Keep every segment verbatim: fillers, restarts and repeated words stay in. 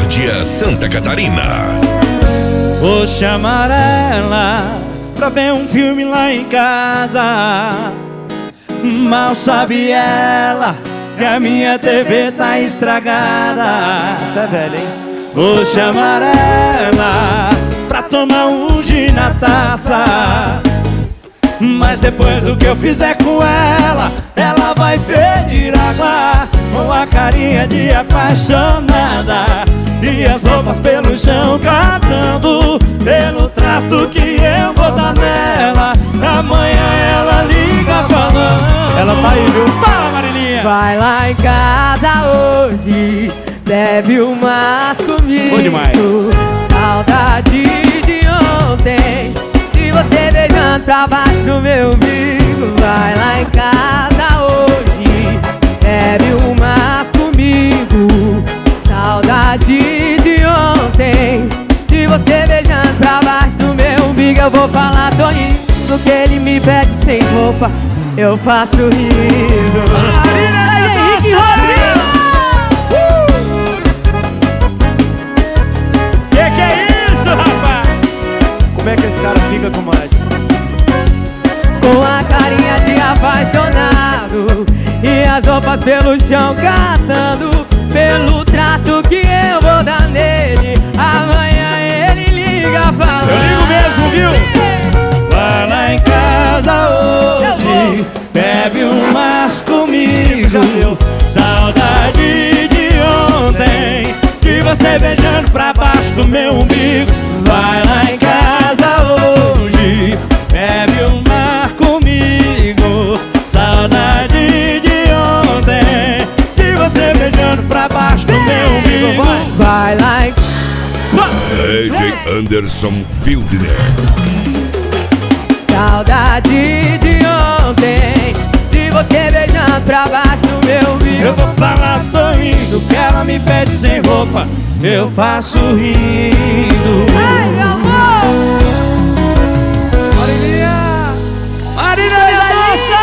Uberlândia, Santa Catarina. Vou chamar ela pra ver um filme lá em casa. Mal sabe ela que a minha T V tá estragada. Isso é velho, hein? Vou chamar ela pra tomar um gin na taça. Mas depois do que eu fizer com ela, ela vai pedir água com a carinha de apaixonada e as roupas pelo chão catando pelo trato que eu vou dar nela. Amanhã ela liga falando. Ela tá aí, viu? Fala, Marilinha! Vai lá em casa hoje, bebe umas comigo. Bom demais. Saudade de ontem, de você beijando pra baixo do meu umbigo. Vai lá em casa hoje, bebe umas comigo. Saudade de ontem, de você beijando pra baixo do meu umbigo. Eu vou falar, tô indo, que ele me pede sem roupa, eu faço rindo. Marina Henrique Rodrigo! Que que é isso, rapaz? Como é que esse cara fica, comadre? Com a carinha de apaixonado e as roupas pelo chão catando pelo trato que eu vou dar nele. Amanhã ele liga falando. Eu ligo mesmo, viu? Vai lá em casa hoje, bebe umas comigo. Saudade de ontem, de você beijando pra baixo do meu umbigo. Vai lá em casa hoje, bebe uma comigo. Saudade de ontem, de você beijando pra baixo do meu umbigo. Vai, vai lá em... D J Anderson Fieldner. Saudade de ontem, de você beijando pra baixo do meu umbigo. eu vou falar, tô indo, que ela me pede sem roupa, eu faço rindo. Ai, meu amor! Marilinha! Marilinha, minha moça!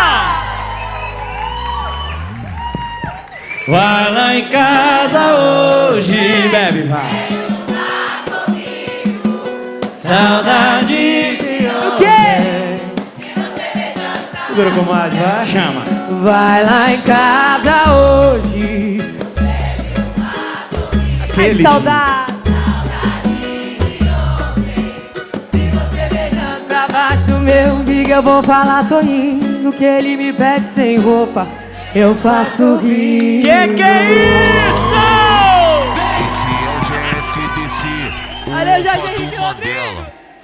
Vai lá em casa hoje, bebe, vai. Saudade de O quê? Segura, comadre, vai. Chama. Vai lá em casa hoje. Ai, que saudade. De você beijando pra baixo do meu umbigo. Eu vou falar, tô indo, que ele me pede sem roupa, eu faço rir. Que que é isso? Esse é o G F D C, o Olha, já Opa gente, do Modelo.